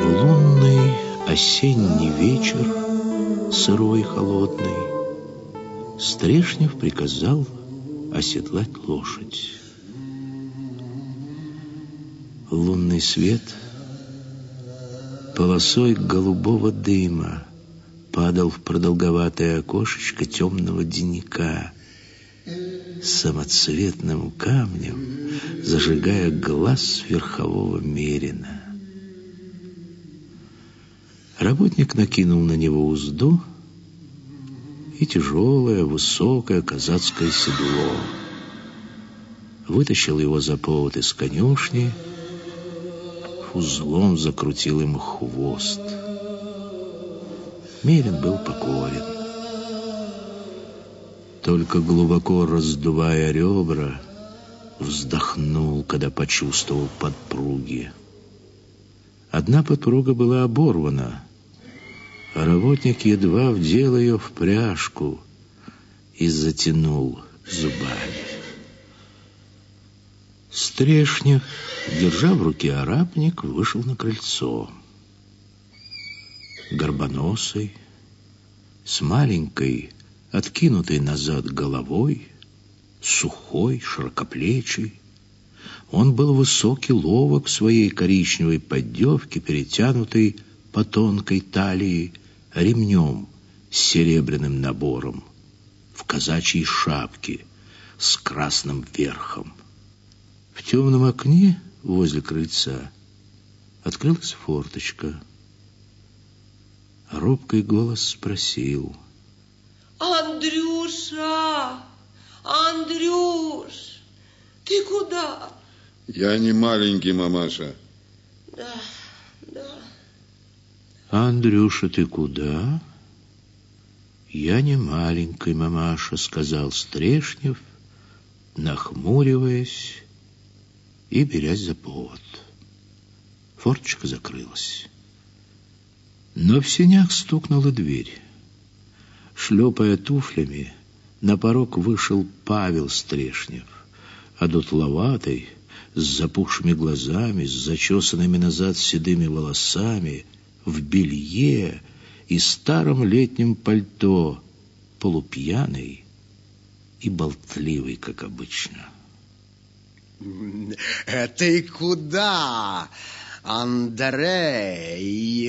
Лунный осенний вечер, сырой, холодный, Стрешнев приказал оседлать лошадь. Лунный свет полосой голубого дыма падал в продолговатое окошечко темного денника, самоцветным камнем зажигая глаз верхового мерина. Работник накинул на него узду и тяжелое, высокое казацкое седло. Вытащил его за повод из конюшни, узлом закрутил ему хвост. Мерин был покорен. Только глубоко раздувая ребра, вздохнул, когда почувствовал подпруги. Одна подпруга была оборвана, а работник едва вдел ее в пряжку и затянул зубами. Стрешнев, держа в руке арапник, вышел на крыльцо. Горбоносый, с маленькой, откинутой назад головой, сухой, широкоплечий, он был высокий, ловок в своей коричневой поддевке, перетянутой по тонкой талии ремнем с серебряным набором, в казачьей шапке с красным верхом. В темном окне возле крыльца открылась форточка. Робкий голос спросил: «Андрюша! Андрюш! Ты куда?» «Я не маленький, мамаша». Да. «Андрюша, ты куда?» «Я не маленький, мамаша», — сказал Стрешнев, нахмуриваясь и берясь за повод. Форточка закрылась. Но в сенях стукнула дверь. Шлепая туфлями, на порог вышел Павел Стрешнев, одутловатый, с запухшими глазами, с зачесанными назад седыми волосами, в белье и старом летнем пальто, полупьяный и болтливый, как обычно. «Ты куда, Андрей?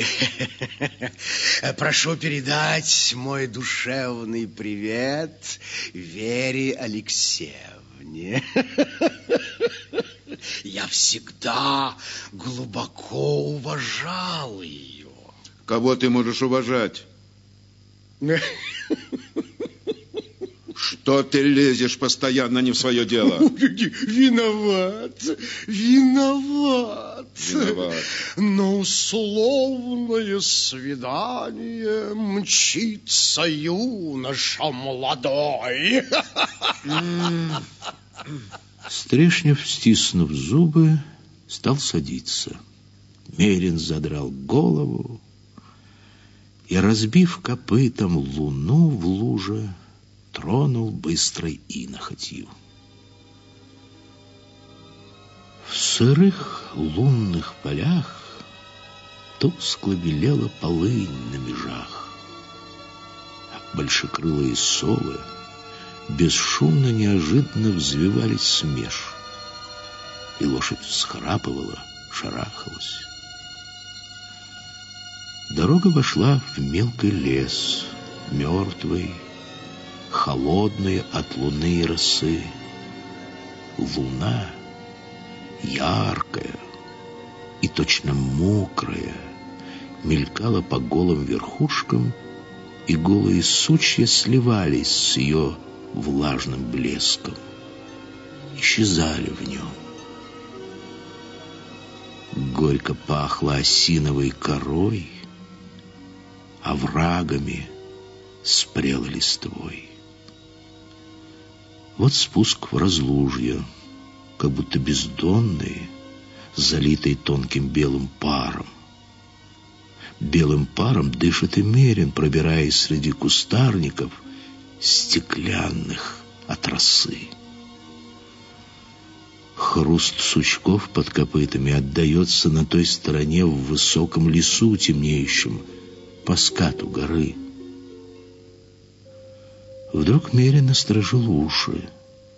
Прошу передать мой душевный привет Вере Алексеевне. Я всегда глубоко уважал ее». Кого ты можешь уважать? Что ты лезешь постоянно не в свое дело? Виноват. На условное свидание мчится юноша молодой. Стрешнев, стиснув зубы, стал садиться. Мерин задрал голову и, разбив копытом луну в луже, тронул быстрой инохотью. В сырых лунных полях тускло белела полынь на межах. Большекрылые совы бесшумно, неожиданно взвивались с меж, и лошадь всхрапывала, шарахалась. Дорога вошла в мелкий лес, мертвый, холодный от луны и росы. Луна, яркая и точно мокрая, мелькала по голым верхушкам, и голые сучья сливались с ее влажным блеском, исчезали в нем. Горько пахло осиновой корой, оврагами с прелой листвой. Вот спуск в разлужье, как будто бездонный, залитый тонким белым паром. Белым паром дышит и Мерин, пробираясь среди кустарников, стеклянных от росы. Хруст сучков под копытами отдается на той стороне в высоком лесу темнеющем, по скату горы. Вдруг Мерин насторожил уши.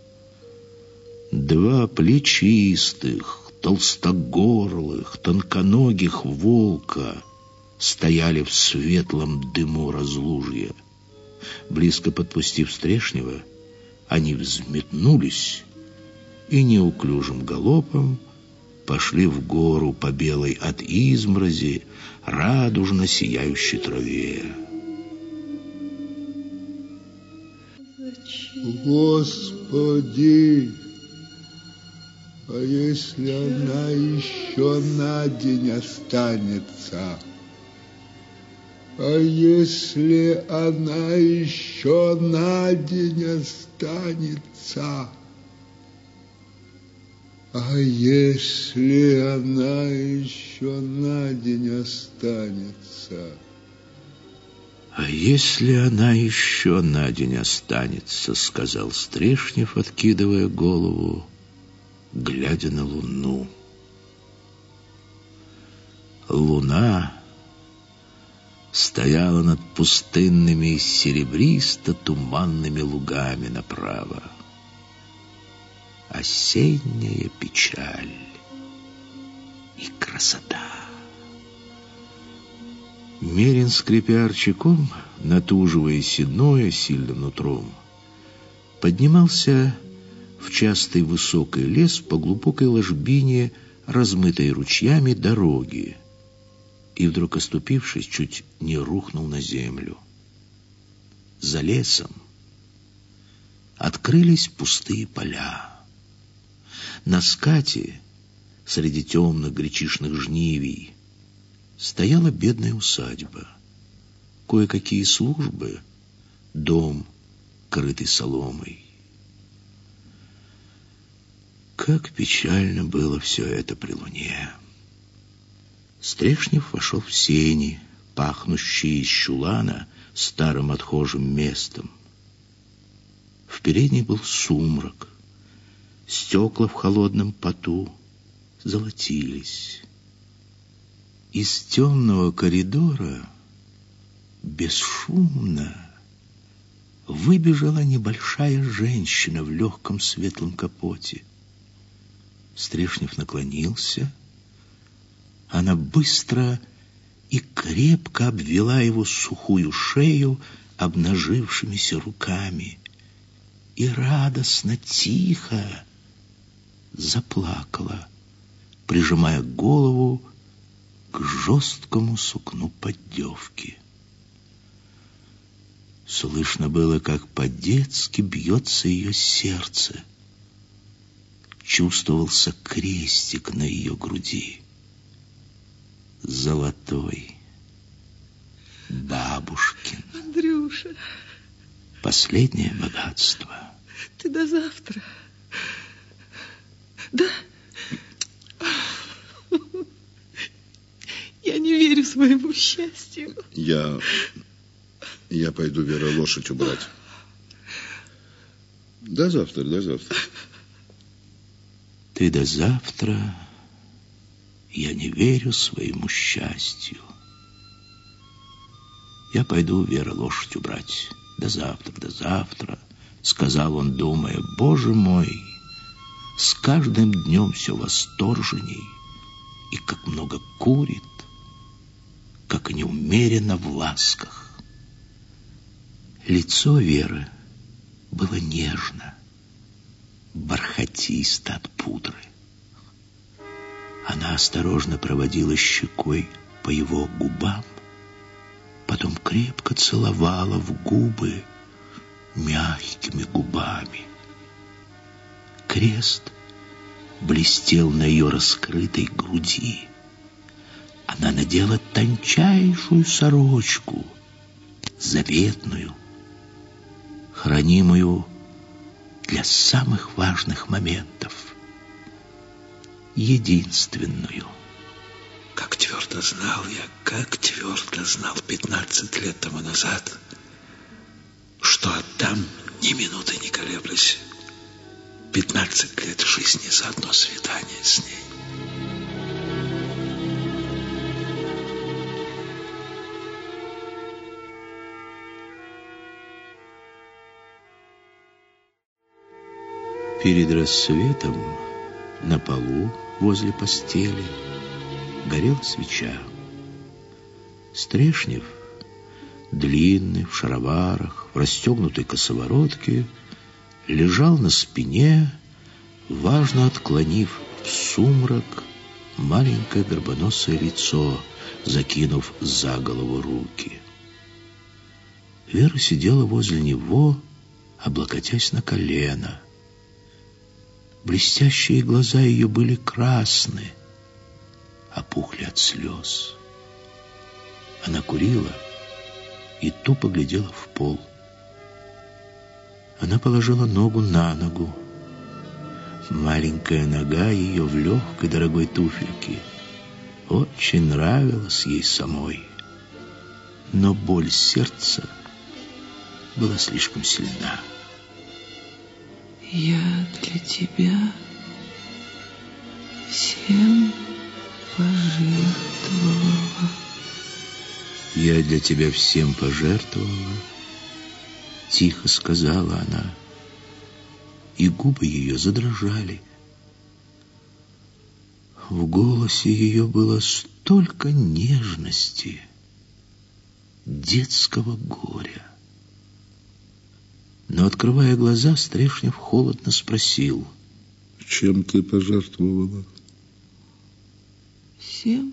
Два плечистых, толстогорлых, тонконогих волка стояли в светлом дыму разлужья. Близко подпустив Стрешнева, они взметнулись и неуклюжим галопом пошли в гору по белой от изморози радужно сияющей траве. Господи, а если она еще на день останется? А если она еще на день останется? А если она еще на день останется? «А если она еще на день останется», — сказал Стрешнев, откидывая голову, глядя на луну. Луна стояла над пустынными и серебристо-туманными лугами направо. Осенняя печаль и красота. Мерин, скрипя арчаком, натуживая седное сильным нутром, поднимался в частый высокий лес по глубокой ложбине, размытой ручьями дороги, и вдруг, оступившись, чуть не рухнул на землю. За лесом открылись пустые поля. На скате, среди темных гречишных жнивий, стояла бедная усадьба, кое-какие службы, дом, крытый соломой. Как печально было все это при луне. Стрешнев вошел в сени, пахнущие из чулана старым отхожим местом. В передней был сумрак, стекла в холодном поту золотились. Из темного коридора бесшумно выбежала небольшая женщина в легком светлом капоте. Стрешнев наклонился. Она быстро и крепко обвела его сухую шею обнажившимися руками и радостно, тихо заплакала, прижимая голову к жесткому сукну поддевки. Слышно было, как по-детски бьется ее сердце. Чувствовался крестик на ее груди. Золотой, бабушкин. Андрюша. Последнее богатство. Ты до завтра. Да? Я не верю своему счастью. Я пойду, Вера, лошадь убрать. До завтра, до завтра. Ты до завтра. Я не верю своему счастью. Я пойду, Вера, лошадь убрать. До завтра, сказал он, думая, Боже мой, с каждым днем все восторженней, и как много курит, как неумеренно в ласках. Лицо Веры было нежно, бархатисто от пудры. Она осторожно проводила щекой по его губам, потом крепко целовала в губы мягкими губами. Крест блестел на ее раскрытой груди. Она надела тончайшую сорочку, заветную, хранимую для самых важных моментов, единственную. Как твердо знал 15 лет тому назад, что отдам, ни минуты не колеблясь, 15 лет жизни за одно свидание с ней. Перед рассветом на полу возле постели горела свеча. Стрешнев, длинный, в шароварах, в расстегнутой косоворотке, лежал на спине, важно отклонив в сумрак маленькое горбоносое лицо, закинув за голову руки. Вера сидела возле него, облокотясь на колено. Блестящие глаза ее были красны, опухли от слез. Она курила и тупо глядела в пол. Она положила ногу на ногу. Маленькая нога ее в легкой дорогой туфельке очень нравилась ей самой. Но боль сердца была слишком сильна. Я для тебя всем пожертвовала. Я для тебя всем пожертвовала, тихо сказала она, и губы ее задрожали. В голосе ее было столько нежности, детского горя. Но, открывая глаза, Стрешнев холодно спросил: Чем ты пожертвовала? Всем.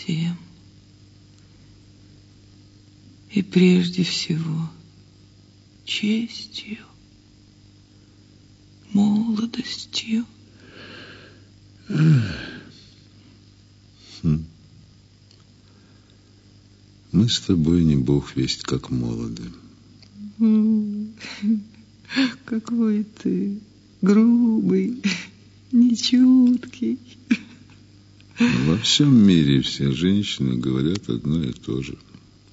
И прежде всего честью, молодостью. Мы с тобой не бог весть как молоды. Какой ты грубый, нечуткий. Во всем мире все женщины говорят одно и то же.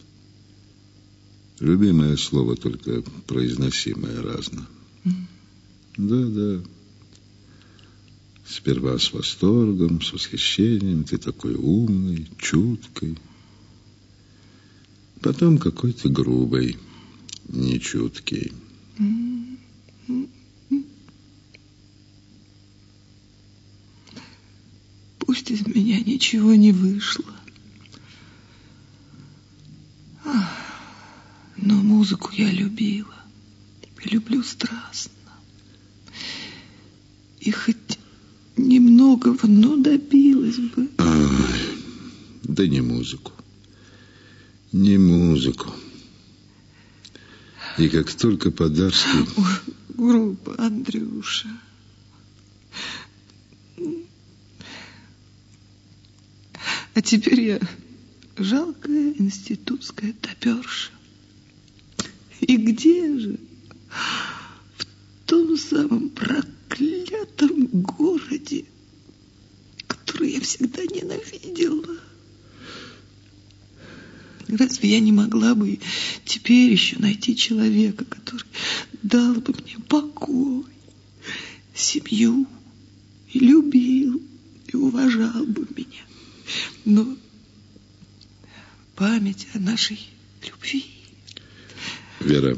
Любимое слово, только произносимое разно. Да. Сперва с восторгом, с восхищением. Ты такой умный, чуткий. Потом какой ты грубый, нечуткий. Пусть из меня ничего не вышло. Но музыку я любила. Люблю страстно. И хоть немногого, но добилась бы. Да не музыку. Не музыку. И как только Подарский... Грубо, Андрюша. А теперь я жалкая институтская топерша. И где же? В том самом проклятом городе, который я всегда ненавидела. Разве я не могла бы теперь еще найти человека, который дал бы мне покой, семью, и любил, и уважал бы меня? Но память о нашей любви... Вера,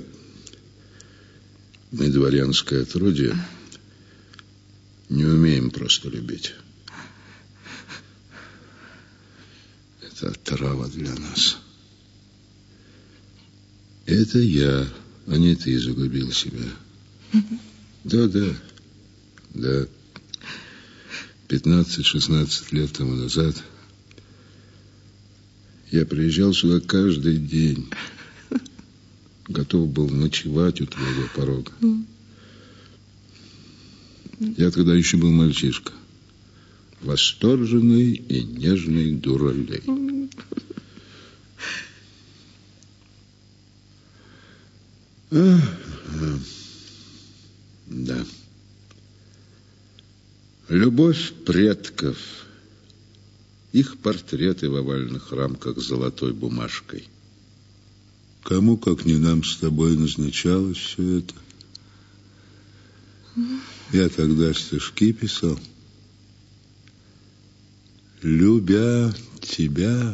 мы, дворянское отродье, не умеем просто любить. Это отрава для нас. Это я, а не ты загубил себя. Да. 15-16 лет тому назад я приезжал сюда каждый день. Готов был ночевать у твоего порога. Я тогда еще был мальчишка. Восторженный и нежный дуралей. Да. Любовь предков. Их портреты в овальных рамках с золотой бумажкой. Кому, как не нам с тобой, назначалось все это? Я тогда стишки писал. Любя тебя,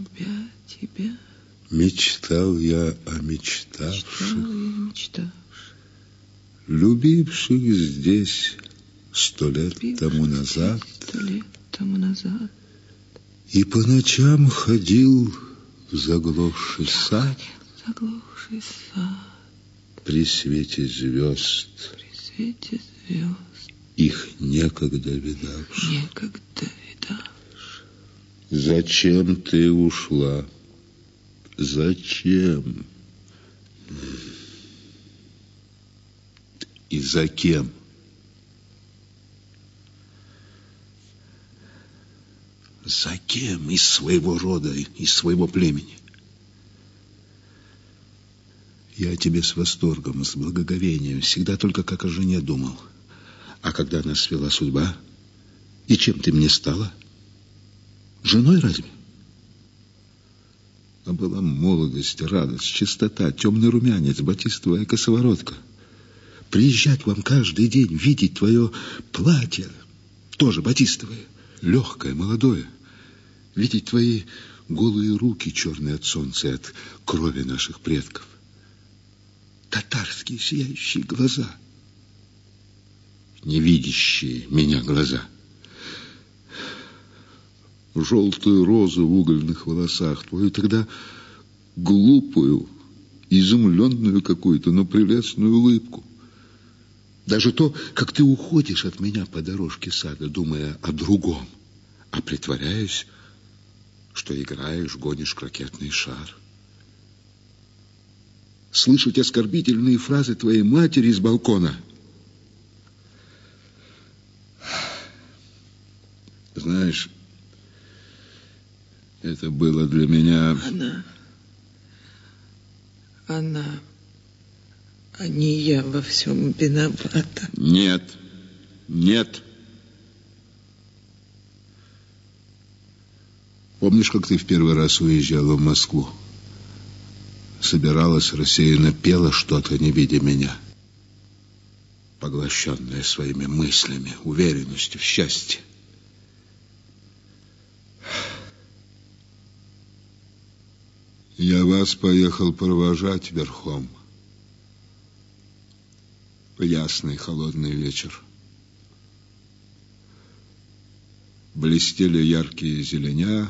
мечтал я о мечтавших, любивших здесь 100 лет тому назад. И по ночам ходил в заглохший сад, при свете звезд, их некогда видавших. Зачем ты ушла? Зачем? И за кем? За кем из своего рода, из своего племени? Я о тебе с восторгом, с благоговением, всегда только как о жене думал. А когда нас свела судьба, и чем ты мне стала? Женой разве? А была молодость, радость, чистота, темный румянец, батистовая косоворотка. Приезжать вам каждый день, видеть твое платье, тоже батистовое, легкое, молодое. Видеть твои голые руки, черные от солнца и от крови наших предков. Татарские сияющие глаза. Невидящие меня глаза. Желтую розу в угольных волосах, твою тогда глупую, изумленную какую-то, но прелестную улыбку. Даже то, как ты уходишь от меня по дорожке сада, думая о другом, а притворяясь, что играешь, гонишь крокетный шар. Слышать оскорбительные фразы твоей матери из балкона. Знаешь, это было для меня... Она, а не я во всем виновата. Нет. Помнишь, как ты в первый раз уезжала в Москву? Собиралась, рассеянно пела что-то, не видя меня. Поглощенная своими мыслями, уверенностью в счастье. Я вас поехал провожать верхом. В ясный холодный вечер. Блестели яркие зеленя,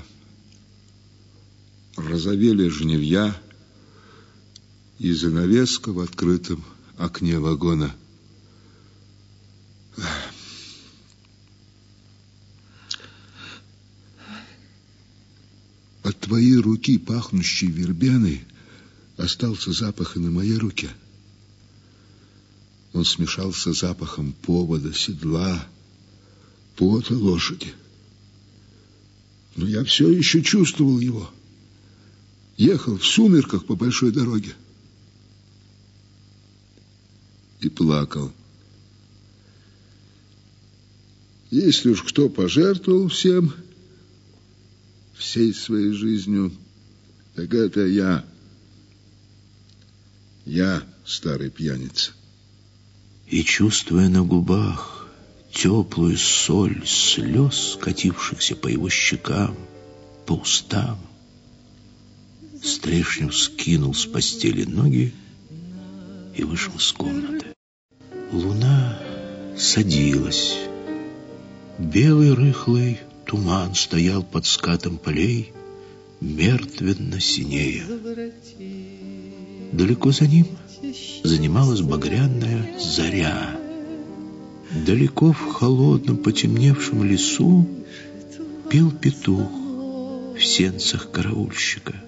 розовели жнивья, и занавеска в открытом окне вагона. От твоей руки, пахнущей вербеной, остался запах и на моей руке. Он смешался с запахом повода, седла, пота лошади. Но я все еще чувствовал его. Ехал в сумерках по большой дороге. И плакал. Если уж кто пожертвовал всем, всей своей жизнью, так это я. Я, старый пьяница. И, чувствуя на губах теплую соль слез, скатившихся по его щекам, по устам, Стрешнев скинул с постели ноги и вышел из комнаты. Луна садилась. Белый рыхлый туман стоял под скатом полей, мертвенно синея. Далеко за ним занималась багряная заря. Далеко в холодном потемневшем лесу пел петух в сенцах караульщика.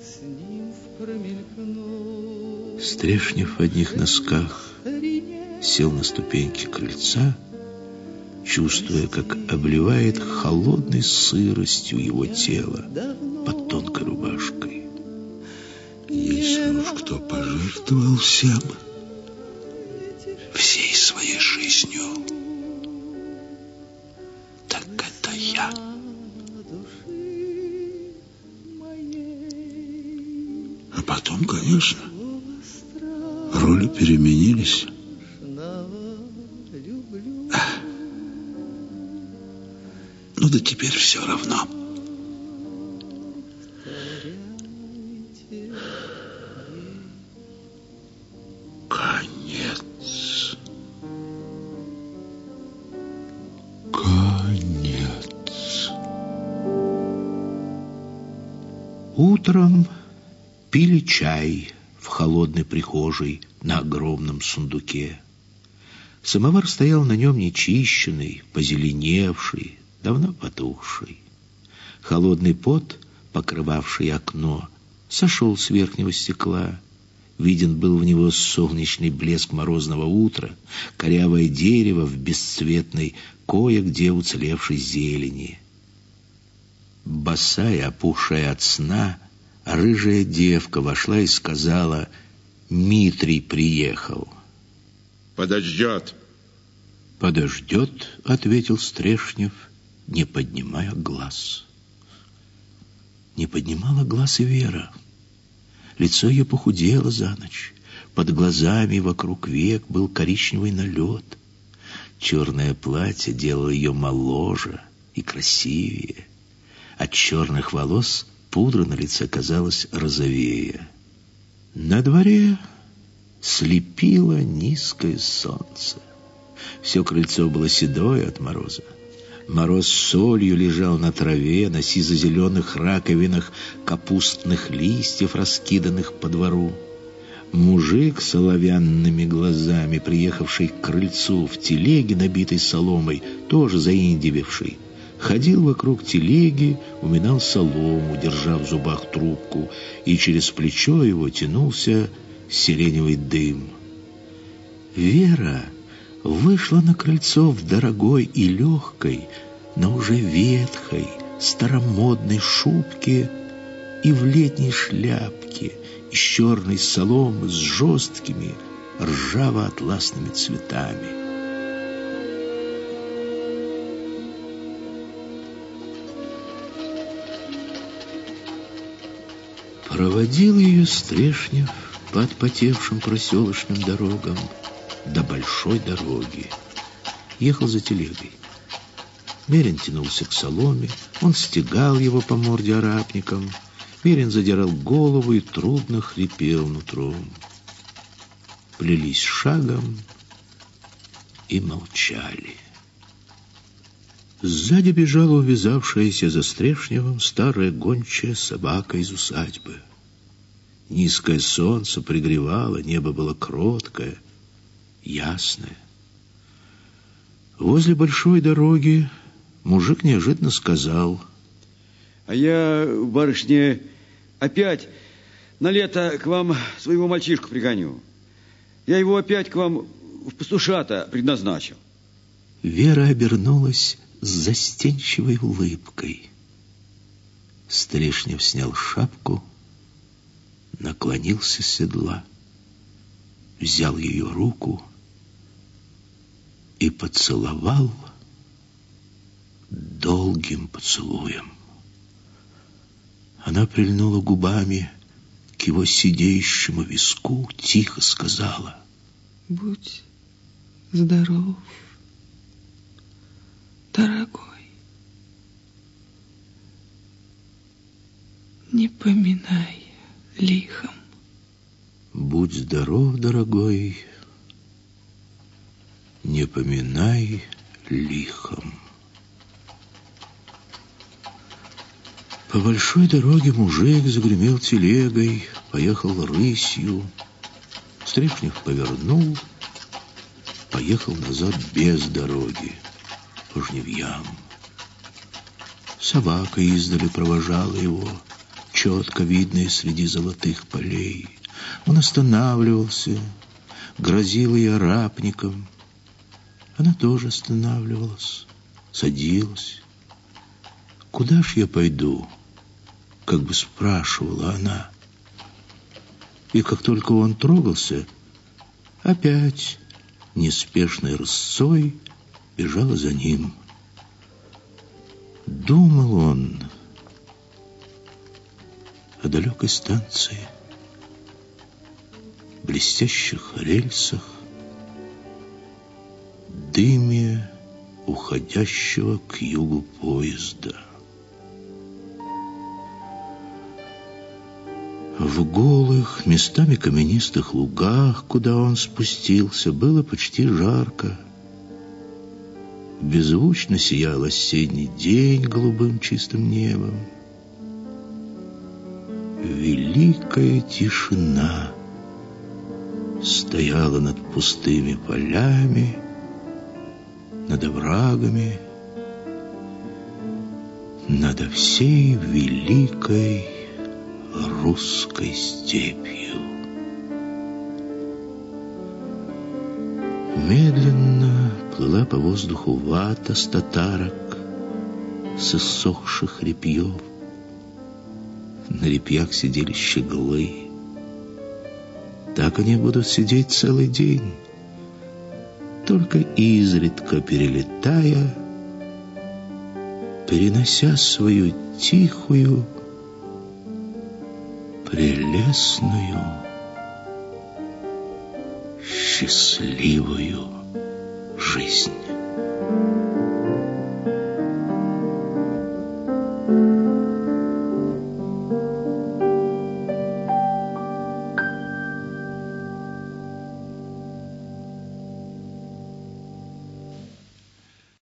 Стрешнев в одних носках сел на ступеньки крыльца, чувствуя, как обливает холодной сыростью его тело под тонкой рубашкой. Если уж кто пожертвовал всем, всей своей жизнью, так это я. А потом, конечно, роли переменились. правда, теперь все равно. Конец. Конец. Утром пили чай в холодной прихожей на огромном сундуке. Самовар стоял на нем нечищенный, позеленевший, давно потухший. Холодный пот, покрывавший окно, сошел с верхнего стекла. Виден был в него солнечный блеск морозного утра, корявое дерево в бесцветной, кое-где уцелевшей зелени. Босая, опухшая от сна, рыжая девка вошла и сказала: «Митрий приехал». Подождет. «Подождет», — ответил Стрешнев, не поднимая глаз. Не поднимала глаз и Вера. Лицо ее похудело за ночь. Под глазами и вокруг век был коричневый налет. Черное платье делало ее моложе и красивее. От черных волос пудра на лице казалась розовее. На дворе слепило низкое солнце. Все крыльцо было седое от мороза. Мороз солью лежал на траве, на сизо-зеленых раковинах капустных листьев, раскиданных по двору. Мужик с оловянными глазами, приехавший к крыльцу в телеге, набитой соломой, тоже заиндевевший, ходил вокруг телеги, уминал солому, держа в зубах трубку, и через плечо его тянулся сиреневый дым. Вера вышла на крыльцо в дорогой и легкой, но уже ветхой, старомодной шубке и в летней шляпке из черной соломы с жесткими ржаво-атласными цветами. Проводил ее Стрешнев по отпотевшим проселочным дорогам до большой дороги. Ехал за телегой. Мерин тянулся к соломе, он стегал его по морде арапником. Мерин задирал голову и трудно хрипел нутром. Плелись шагом и молчали. Сзади бежала увязавшаяся за Стрешневым старая гончая собака из усадьбы. Низкое солнце пригревало, небо было кроткое, ясное. Возле большой дороги мужик неожиданно сказал: «А я, барышня, опять на лето к вам своего мальчишку пригоню. Я его опять к вам в пастушата предназначил». Вера обернулась с застенчивой улыбкой. Стрешнев снял шапку, наклонился с седла, взял ее руку и поцеловал долгим поцелуем. Она прильнула губами к его сидеющему виску, тихо сказала: «Будь здоров, дорогой. Не поминай лихом». «Будь здоров, дорогой, не поминай лихом». По большой дороге мужик загремел телегой, поехал рысью. Стрешнев повернул, поехал назад без дороги, по жнивьям. Собака издали провожала его, четко видная среди золотых полей. Он останавливался, грозил ей арапником. Она тоже останавливалась, садилась. «Куда ж я пойду?» — как бы спрашивала она. И как только он трогался, опять неспешной рысцой бежала за ним. Думал он о далекой станции, блестящих рельсах, дыме уходящего к югу поезда. В голых, местами каменистых лугах, куда он спустился, было почти жарко. Беззвучно сиял осенний день голубым чистым небом. Великая тишина стояла над пустыми полями, над оврагами, над всей великой русской степью. Медленно плыла по воздуху вата с татарок, с иссохших репьев. На репьях сидели щеглы. Так они будут сидеть целый день, только изредка перелетая, перенося свою тихую, прелестную, счастливую жизнь.